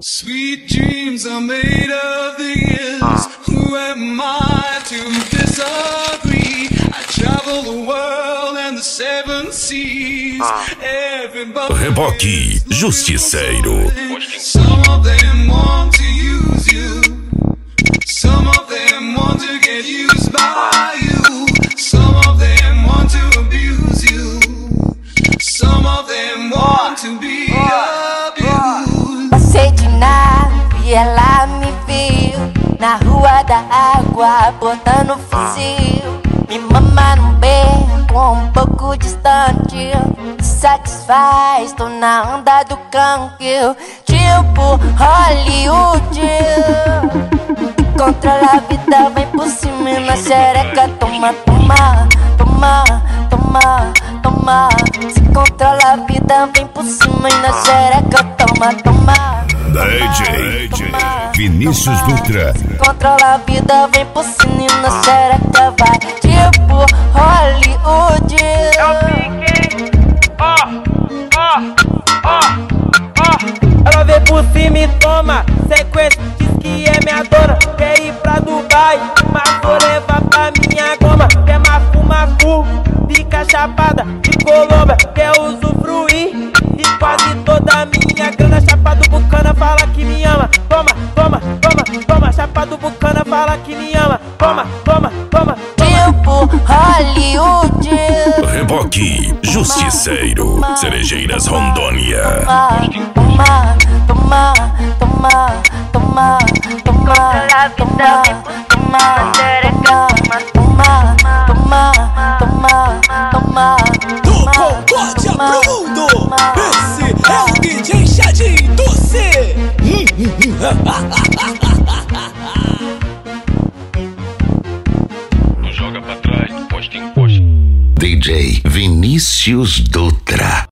Sweet dreams are made of these. Who am I to disagree? I travel the world and the seven seas. Everybody Reboque Justiceiro. Some of them want to use you. Some of them want to get used by you. Some of them want to abuse you. Some of them want to be abused. Passei de nave e ela me viu na rua da água, botando fuzil. Me mama num beco um pouco distante. Satisfaz, tô na onda do canque. Tipo Hollywood. Controla a vida, vem por cima e na xereca. Toma, toma, toma, toma, toma. Se controla a vida, vem por cima e na xereca. Toma, toma. DJ Vinícius Dutra. Se controla a vida, vem por cima e na xereca. Vai tipo Hollywood. Eu fiquei, Ela vem por cima e toma sequência, diz que é minha dona. Quer ir pra Dubai, mas vou levar pra minha goma. Quer mafu, fica chapada de Colômbia. Quer usufruir de quase toda a minha grana. Chapado Bucana fala que me ama. Toma, toma, toma, toma. Chapado Bucana fala que me ama. Toma, toma, toma. Tipo Hollywood. Reboque Justiceiro. Cerejeiras Rondônia. Toma, toma, toma, toma, toma, toma, toma, toma, toma, toma. Do Concórdia pro mundo, esse é o DJ Chadinho do C. DJ Vinícius Dutra.